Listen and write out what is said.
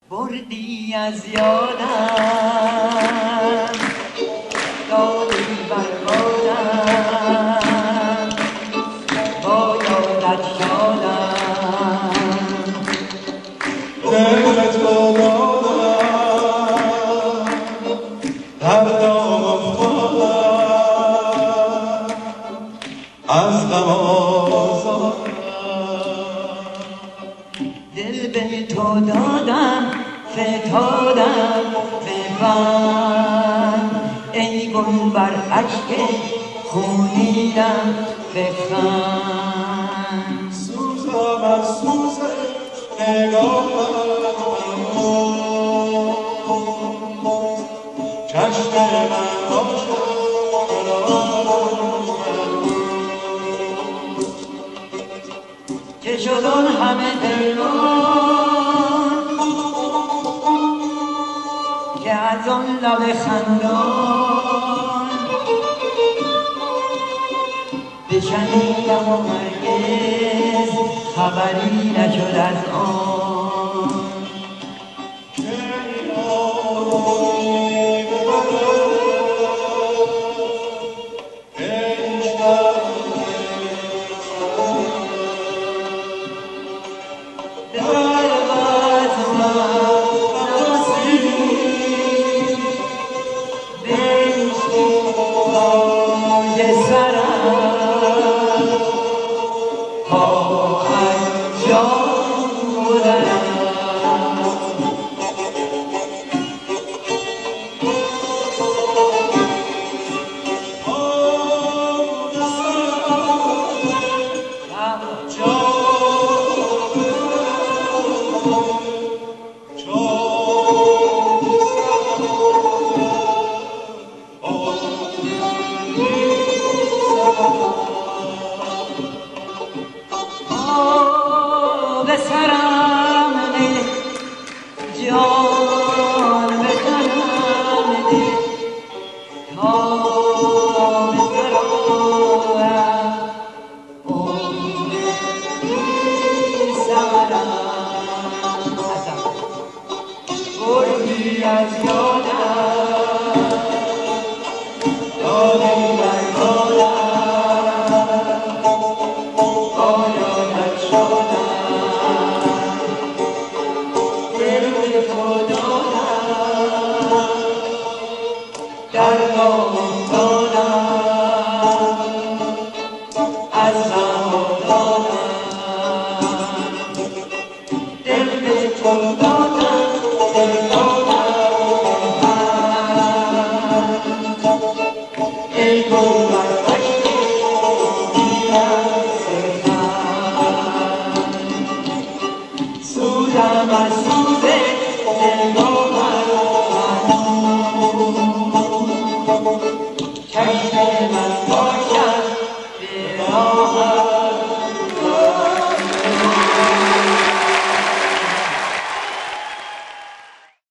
بردی از یادم دادی بربادم با یادت شادم دلت با دادم در دام افتادم از غم آزادم دل به تو دادم فتادم به بند ای گل بر اشک خونینم بخند سوزم از سوز نگاهم چشم من باشد که شد آن همه دلان که از آن لب خندان بشنیدم و هرگز خبری نشد از آن به سرم ده جان به تنم ده تا به سرم عمری سرم بردی از یاد